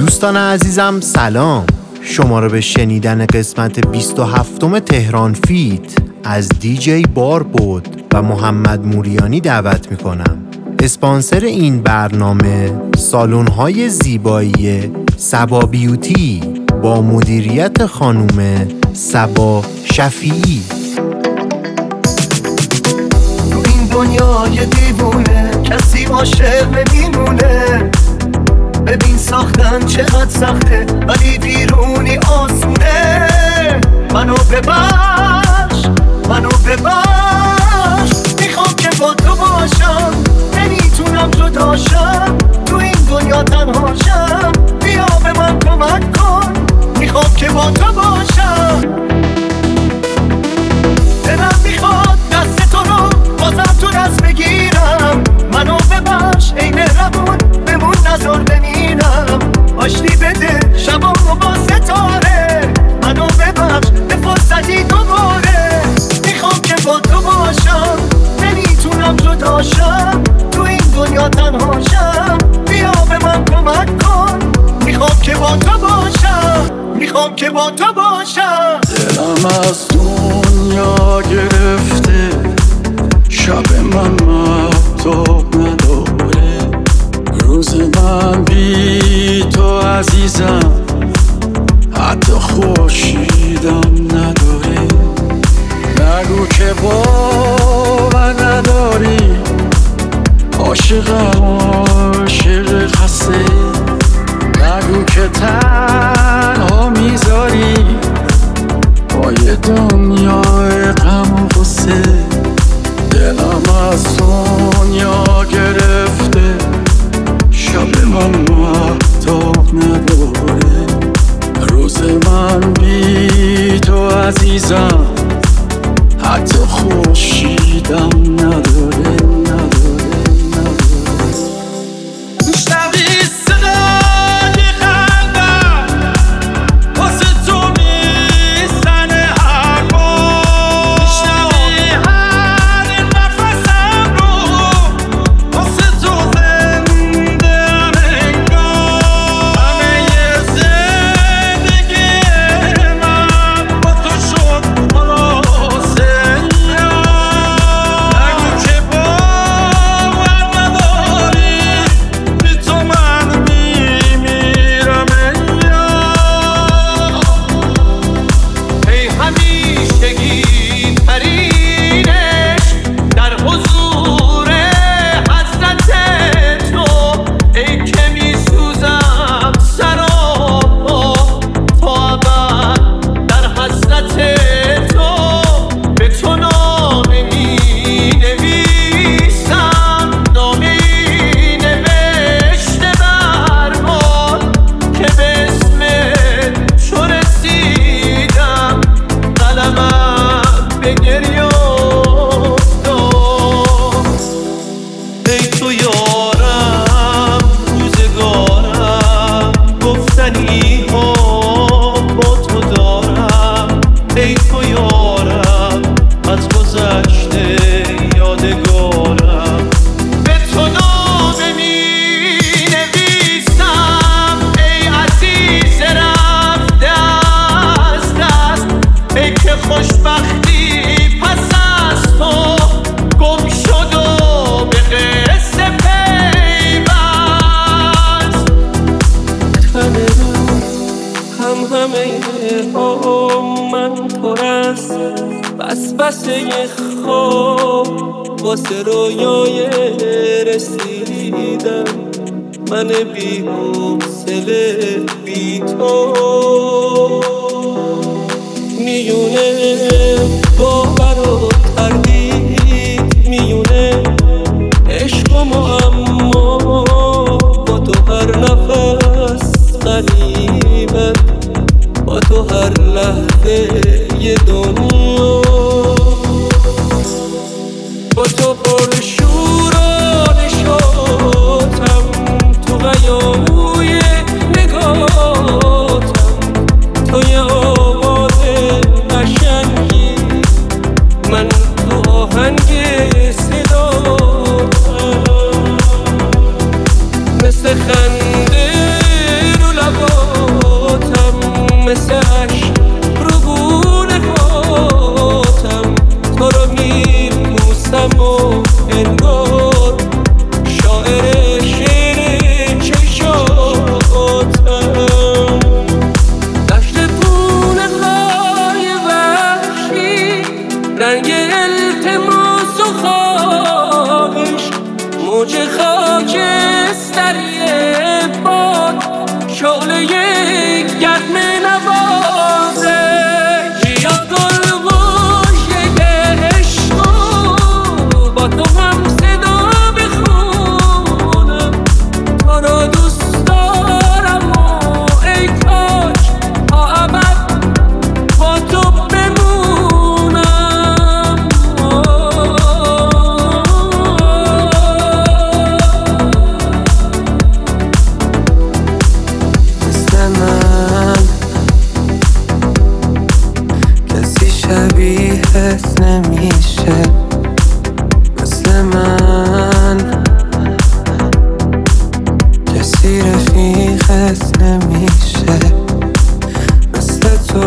دوستان عزیزم سلام، شما رو به شنیدن قسمت 27 تهران فیت از دیجی باربود و محمد موریانی دعوت میکنم. اسپانسر این برنامه سالن‌های زیبایی سبا بیوتی با مدیریت خانم سبا شفیعی. تو این دنیای دیوونه کسی عاشق نمیمونه. ببین ساختن چقدر سخته ولی بیرونی آسونه. منو ببخش میخوام که با تو باشم، نمیتونم جداشم، تو این دنیا تنهاشم. بیا به من کمک کن، میخوام که با تو باشم. دلم میخواد دست تو رو بازم تو دست بگیرم. منو ببخش عین ربون بمون نظر بمینم. آشتی بده شبامو با ستاره. منو ببخش به فرصتی دوباره. میخوام که با تو باشم، نمیتونم جداشم، تو این دنیا تنهاشم. بیا به من کمک کن، میخوام که با تو باشم. دلم از دنیا گرفته، شب من مهتاب نداره. روز من بی تو عزیزم، حتی خورشیدم نداره. نگو که باور نداری، عاشق خسته. نگو که تنها میذاری با یه دنیای غم و غصه. دلم از دنیا گرفته، شب من مهتاب نداره. روز من بی تو عزیزم، حتی خورشیدم نداره. واسه رویای رسیدن من بی حوصله بی تو. میونه باور و تردید، میونه عشق و معما. با تو هر نفس غریبه، با تو هر لحظه یه دنیا. با تو پر شور و نشاطم، تو قیاموی نگاتم. تو یه آواز قشنگی، من تو آهنگ صداتم. مثل خنده رو لبا شعله گرم نوازش بیا گلگوشه عشق با تو هم صدا بخونم تو رو دوست دارم و ای کاش تا ابد با تو بمونم مثل من کسی شبیهت نمیشه مثل من کسی رفیقت نمیشه مثل تو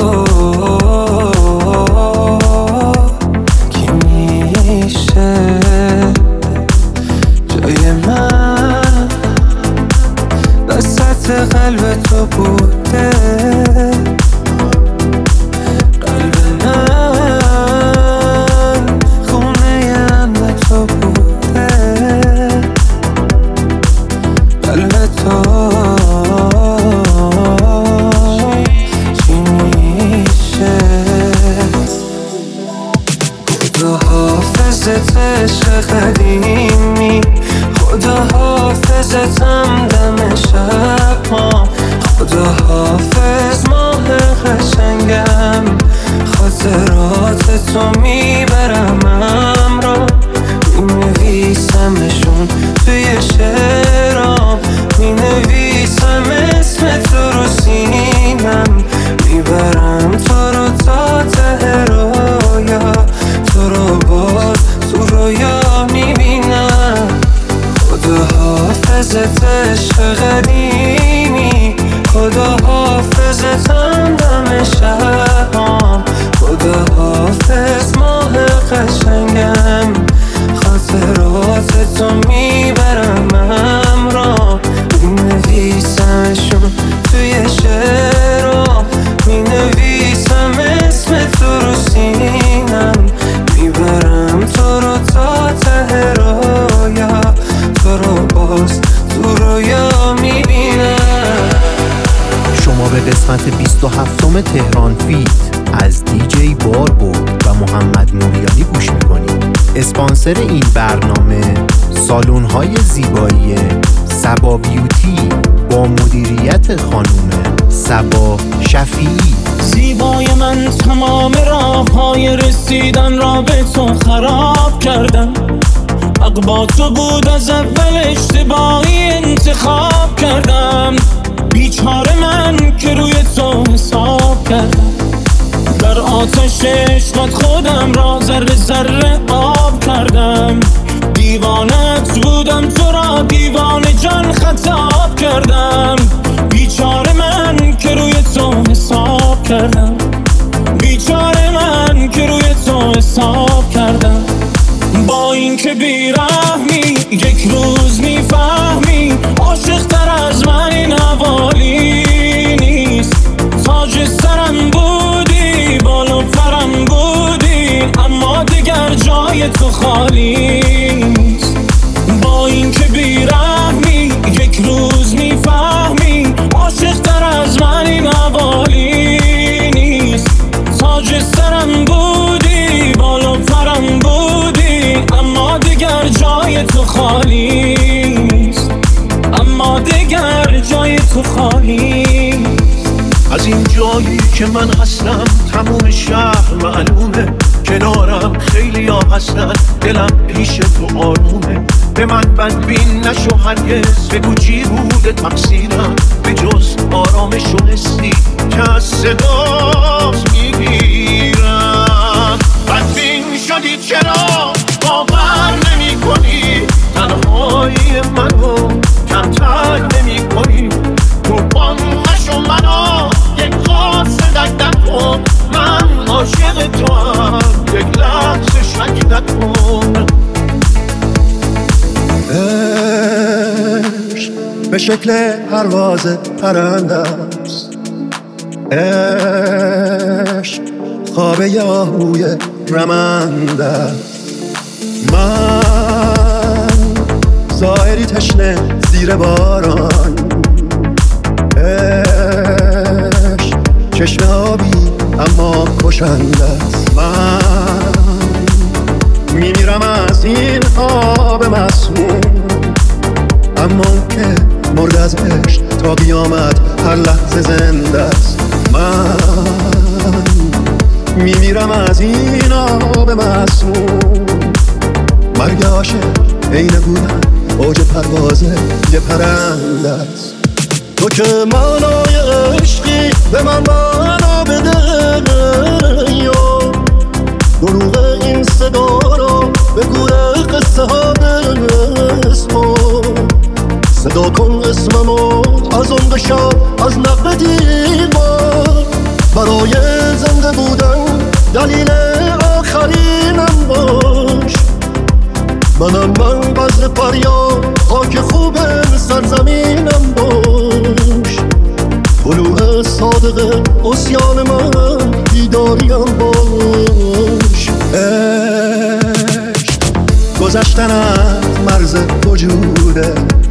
کی میشه جای من وسط قلب تو بوده قلب من خونه امن تو بوده قلب تو چی میشه خدا حافظت عشق قدیمی خدا حافظتم دم شب ها خدا حافظ ماه قشنگم خاطرات تو میبرم همراه مینویسمشون توی شعرام مینویسم اسم تو رو سینم میبرم تو رو تا ته رویا تو رو باز تو رویا میبینم خدا حافظت عشق قدیمی خدا حافظتم دم شبام خدا حافظ ماه قشنگم خاطرات تو میبرم همراه مینویسمشون توی شعرام مینویسم اسم تو رو سینم میبرم تو رو تا ته رویا تو رو باز تو رویا میبینم. شما به قسمت 27م تهران فیت از دیجی باربود و محمد موریانی گوش میکنید. اسپانسر این برنامه سالن‌های زیبایی صبا بیوتی با مدیریت خانم صبا شفیعی. زیبای من تمام راه‌های رسیدن را به تو خراب کردم حق با تو بود از اول اشتباهی انتخاب کردم بیچاره من که روی تو حساب کردم در آتش عشقت خودم را ذره ذره آب کردم دیوانت بودم تو را دیوانه جان خطاب کردم بیچاره من که روی تو حساب کردم بیچاره من که روی تو حساب کردم با این که بیرحمی یک روز میفهمی عاشق‌تر از من این حوالی نیست تاج سرم بودی بالا پرم بودی اما دیگر جای تو خالی نیست با این که بیرحمی یک روز میفهمی عاشق‌تر از من این حوالی نیست تاج سرم بودی بالا پرم بودی اما دیگر جای تو خالی نیست اما دیگر جای تو خالی نیست. از این جایی که من هستم تموم شهر معلومه کنارم خیلی ها هستن دلم پیش تو آرومه به من بدبین نشو هرگز بگو چی بوده تقصیرم به جز آرامش و حسی که از صدات میگیرم بدبین شدی چرا باور نمی کنی تنهایی منو کمتر نمی کنی قربان نشو منو یک قاصدک نکن من عاشق تو هم یک لحظه شک نکن عشق به شکل پرواز پرنده است عشق خواب یاهوی رمنده من ظاهری تشنه زیر باران چشم آبی اما کشنده است. من میمیرم از این آب مسموم، اما که مرد از عشق تا قیامت هر لحظه زنده است. من میمیرم از این آب مسموم، مرگ عاشق عین بودن اوج پرواز یه پرنده است. تو که معنای عشقی به من معنا بده، یا دروغ این صدا رو به گوره قصه ها بسپر. صدا کن اسممو از اون بشم از نقب دیوار، برای زنده بودن دلیل آخرینم باش. من بذر فریاد خاک خوب سرزمینم باش. طلوع صادق عصیان من بیداریم باش. عشق گذشتن از مرز وجوده،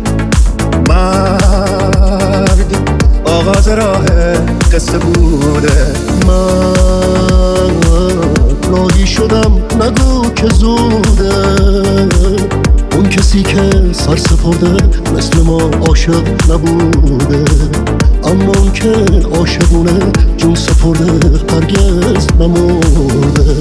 مرگ آغاز راه قصه بوده. من راهی شدم نگو که زوده، اون کسی که سر سپرده مثل ما عاشق نبوده، اما اون که عاشقونه جون سپرده هرگز نمرده.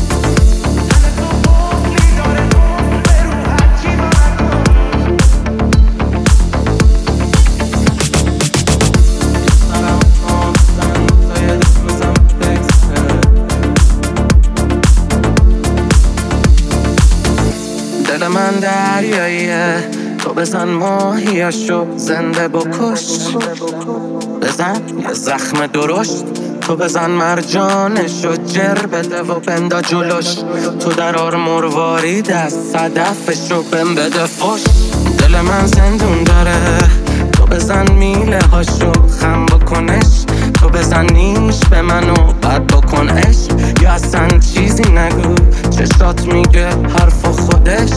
دل من دریاییه، تو بزن ماهیاشو زنده بکش. بزن یه زخم درشت، تو بزن مرجانشو جر بده و بندا جلوش. تو درار مروارید از صدفشو بهم بده فش. دل من زندون داره، تو بزن میله هاشو خم بکنش. تو بزن نیش به منو بد بکن عشق، یا اصلا چیزی نگو چشات میگه حرف خودش.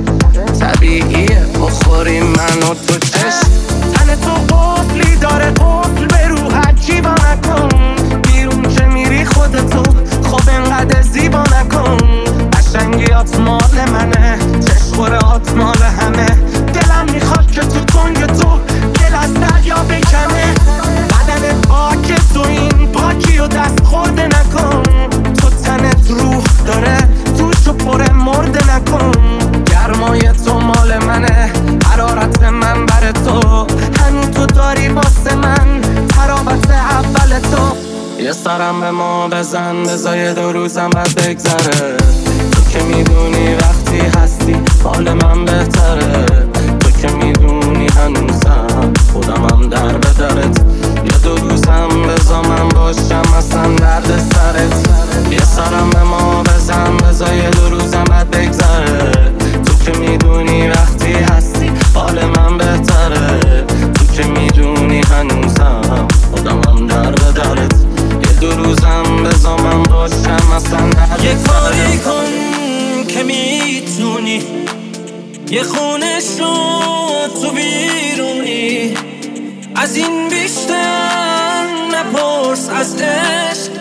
طبیعیه بخوری منو تو چشم. تن تو قفلی داره، قفل به رو هرچی با نکن. بیرون که میری خودتو خب انقدر زیبا نکن. قشنگیات مال منه، چشخورهات مال همه. دلم میخواد که تو تنگ تو دل از دریا بکنه. بدنت پاک تو این پاکی و دست خورده نکن. تو تنت روح داره توشو پر مرده نکن. گرمای تو مال منه، حرارت من بر تو. هنو تو داری واسه من ترابط اول تو. یه سرم به ما بزن بزای 2 روزم بعد بگذره. تو که میدونی وقتی هستی حال من بهتره. تو که میدونی هنوزم خودمم در به درت. یه 2 روزم بزا من باشم اصلا درد سرت. یه سرم به ما بزن بزای 2 روزم بعد بگذره. تو که میدونی وقتی هستی حال من بهتره. تو که میدونی هنوزم خودمم در به درت. یه 2 روزم بزا من باشم اصلا درد سرت. یه کاری کن که میتونی، یه خونه شد تو بیرونی. از این بیشتر نپرس از عشق،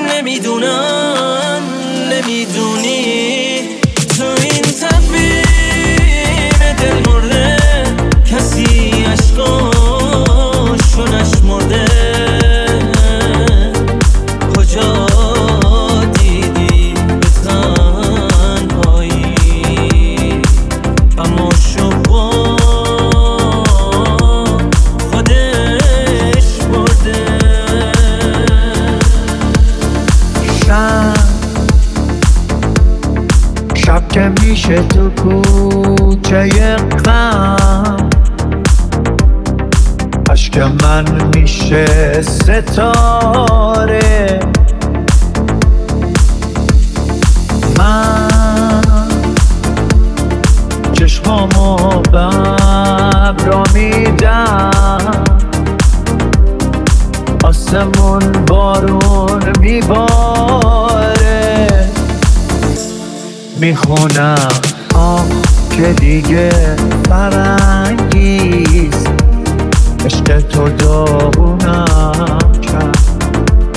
نمیدونم نمیدونی. تو این تفیم دل مرده کسی عشقاشو نشمرده. کجا دیدی به تنهایی اما شبا خودش برده. شب که میشه تو کوچه غم، عشق من میشه ستاره. من چشمامو به ابرا میدم، آسمون بارون میباره. میخونم که دیگه فرنگیست، عشق تو داغونم کرد.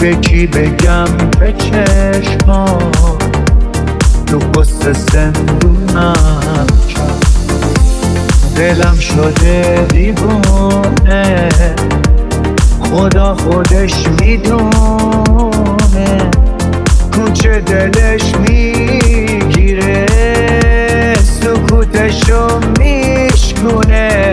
به کی بگم به چشمام تو قصه زندونم کرد. دلم شده دیوونه خدا خودش میدونه کوچه دلش میگیره سکوتشو میشکونه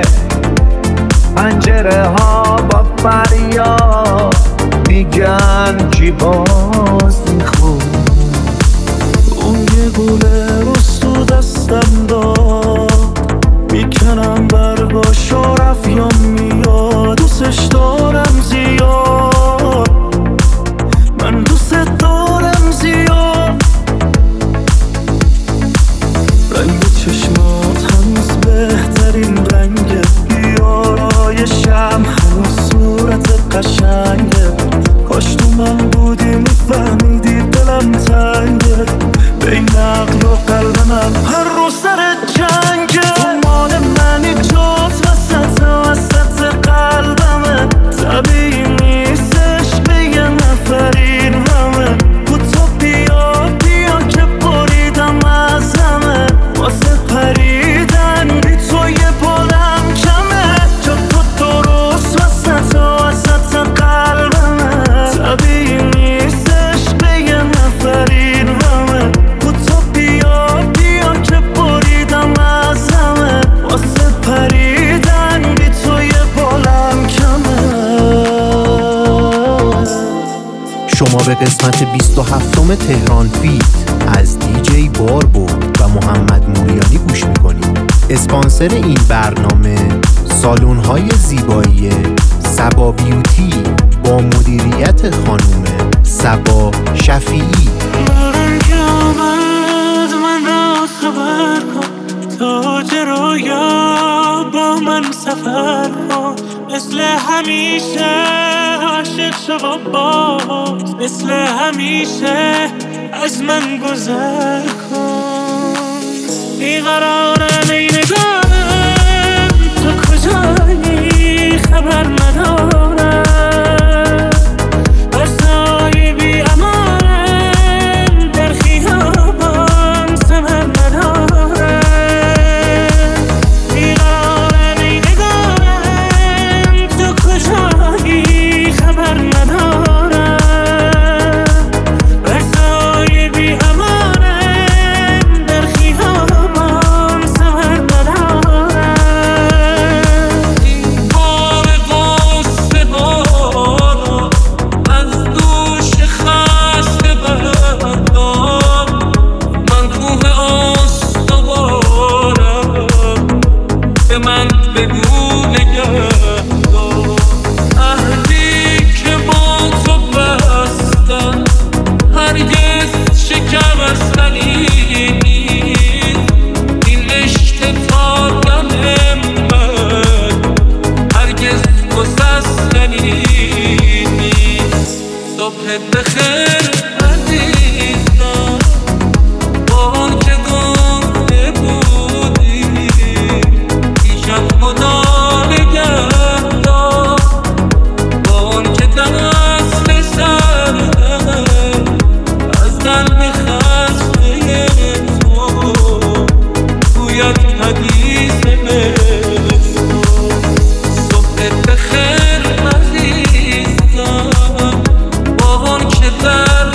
پنجره ها با فریاد میگن کی باز میخونه. اون یه گوله روز تو دستم داد میکنم برگاش و رفیام میاد دوستش دارم زیاد من دوست دارم زیاد رنگ چشمات هنوز بهترین رنگه بیارایشم هنوز صورت قشنگه کاش تو من بودی میفهمیدی دلم تنگه بین عقل و قلب من هر روز سر جنگه تو مال منی جز وسط قلبمه طبیعی نیستش به یه نفرین همه تو بیا که بریدم از همه واسه پریدن بی تو یه پالم کمه جا تو درست وسط قلبمه طبیعی نیستش به یه نفرین همه تو بیا که بریدم از همه واسه پریدن بی تو یه پالم کمه. شما به قسمت 27م تهران فیت از دیجی باربود و محمد موریانی گوش میکنید. اسپانسر این برنامه سالن‌های زیبایی صبا بیوتی با مدیریت خانم صبا شفیعی. باران که آمد من را خبر کن تاجرایا با من سفر کن مثل همیشه عاشق شو و باز مثل همیشه از من گذر کن بیقرارم ای نگارم تو کجایی خبر ندارم برسای بی امانم در خیابان سمر ندارم بیقرارم ای نگارم تو کجایی خبر ندارم برسای بی امانم در خیابان سمر ندارم این بار قصه ها از دوش خسته بردم من کوه استوارم به من بگو نگردم عهدی که با تو بستم هرگز شکستنی نیست این عشق تا دم من هرگز گسستنی نیست. صبح بخیر عزیزم با آن که گفته بودی دیشب خدا نگهدار با آن که دست سردم از قلب خسته تو گوید حدیث مهر. صبح بخیر عزیزم با آن که در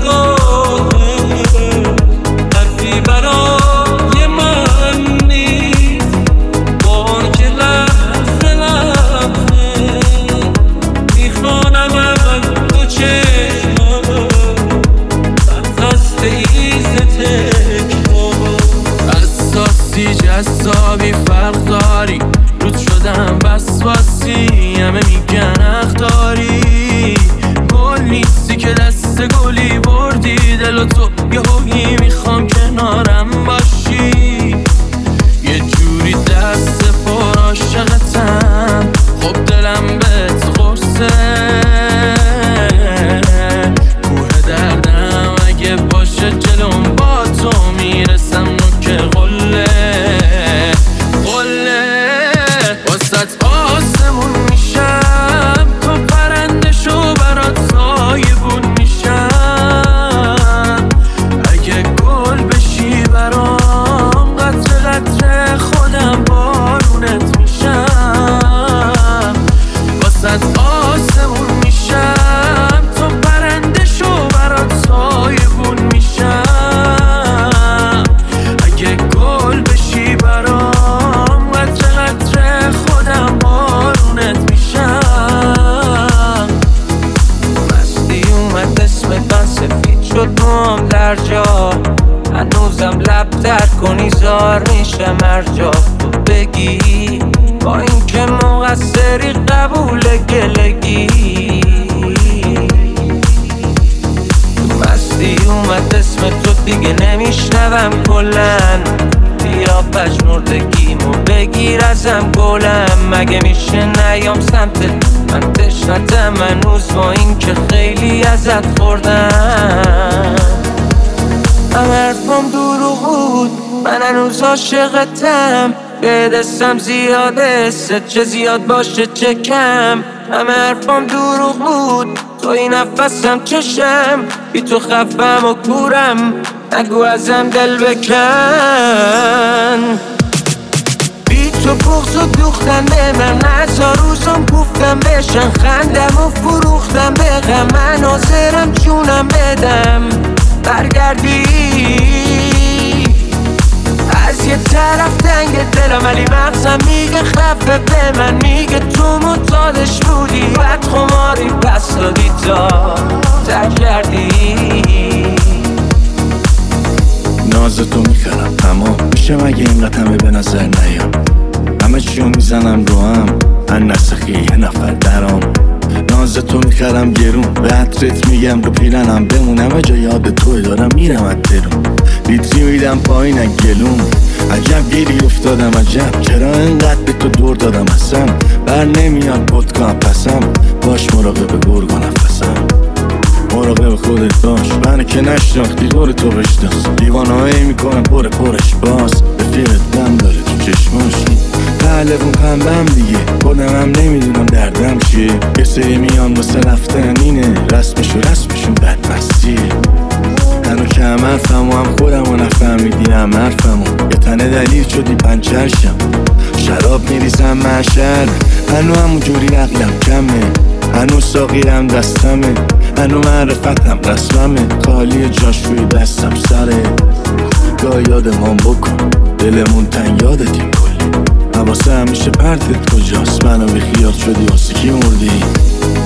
نگاهم حرفی برای من نیست با آن که لحظه لحظه میخوانم از تو چشمم خسته ایز تکرار اساسی جذابی فرق داری رود شدم وسواسی همه میگن اخداری گل نیستی که دست گلی بردی دل و تو یه هویی میخوام کنارم باشی یه جوری دست پر عاشقتم خب دلم بهت قرصه کوه دردم اگه باشه جلوم با تو میرسم که قله واسط آسمون میشم مقصری قبول گلگی مستی اومد اسم تو دیگه نمیشنوم کلن بیا پژمردگیمو بگیر ازم گلم مگه میشه نیام سمتت من تشنتم هنوز با این که خیلی ازت خوردم همه حرفم دروغ بود من هنوز عاشقتم به دستم زیاده چه زیاد باشه چه کم همه حرفم دروغ بود توی نفسم چشم بی تو خفم و کورم نگو ازم دل بکن بی تو بغض و دوختن به من نزا روزم گفتم بشن خندم و فروختم به غم من حاضرم جونم بدم برگردی از یه طرف تنگ دلم ولی مغزم میگه خفه به من میگه تو معتادش بودی بعد خماری پس دادی تا ترک کردی ناز تو میخرم تمام میشه مگه اینقدر همه به نظر نیام همه چیو میزنم رو هم من نسخی یه نفر درام ناز تو میخرم گرون به عطرت میگم رو پیرنم بمونم جا یاد توی دارم میرم از درون لیتری میدم پایین از گلوم عجب گیری افتادم عجب چرا انقدر به تو دور دادم اصلا بر نمیاد پدکام پسم باش مراقب گرگ و نفسم مراقب خودت باش من که نشناختی دور تو بشناس دیوانهایی میکنم پرش باز رفیقت دم داره تو چشماش قلبون پنبم دیگه خودم هم نمیدونم دردم چیه یه سری میان واسه رفتن اینه رسمشون بدمستیه هنو که هم حرفمو هم خودم و نفهمیدی هم حرفمو یه تنه دلیل شدی پنچرشم شراب میریزم محشر هنو همونجوری عقلم کمه هنو ساقیرم دستمه هنو معرفتم رسممه خالی جاش روی دستم سره گاه یادمان بکن دلمون تنگ یادتیم کلی حواسه همیشه پرتت کجاست منو بی خیال شدی واسه کی مردی